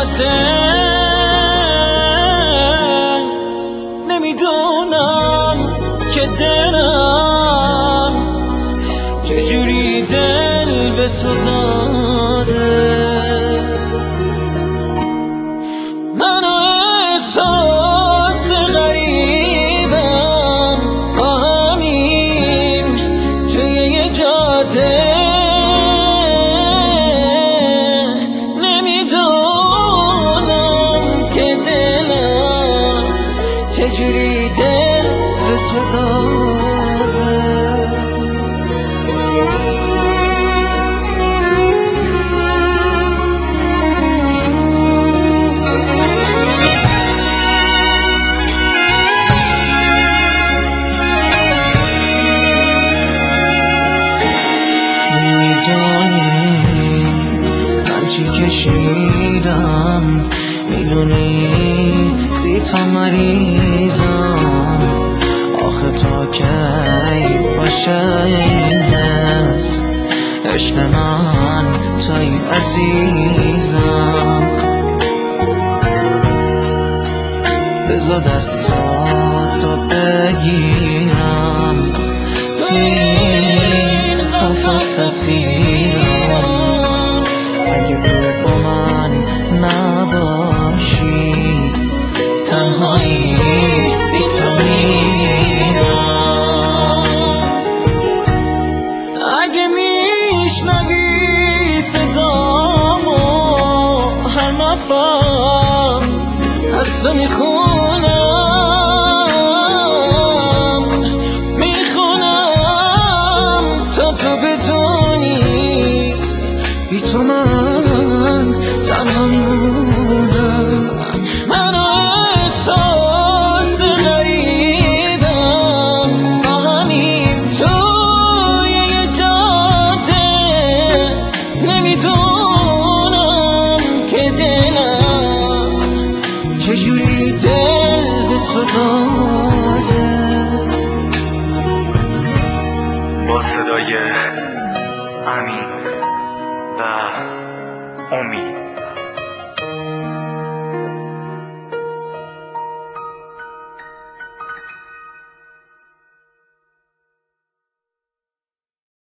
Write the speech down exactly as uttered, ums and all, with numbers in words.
جاده نمیدونم که دلم چجوری دل به تو داده. منو احساس غریبم با همیم توی یه جاده نمیدونم که دلم چجوری دل به تو داده. میدونی من چی کشیدم، میدونی بی تو مریضم. آخه تا کی باشه این حس عشق من توی عزیزم. بذار دستاتو بگیرم توی این قفس اسیرم. اگه تو با من نباشی تنهایی بی تو میرم. اگه میشنوی صدامو هر نفس از تو میخونم میخونم تا تو بدونی بی تو من تنها میمونم. منو احساس غریبم با همین توی یه جاده نمیدونم که دلم چجوری دل به تو داده. با صدای امین و امید.